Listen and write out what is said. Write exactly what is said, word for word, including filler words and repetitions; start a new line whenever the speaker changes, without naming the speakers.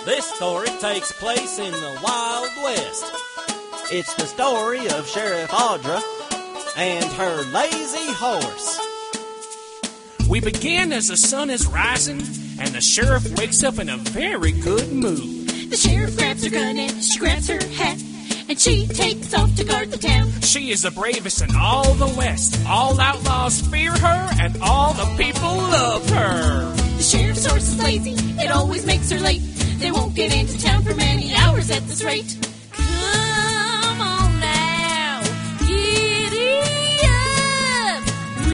This story takes place in the Wild West. It's the story of Sheriff Audra and her lazy horse.
We begin as the sun is rising, and the sheriff wakes up in a very good mood.
The sheriff grabs her gun and she grabs her hat, and she takes off to guard the town.
She is the bravest in all the West. All outlaws fear her, and all the people love her.
The sheriff's horse is lazy, it always makes her late. They won't get into town for many hours at this rate. Come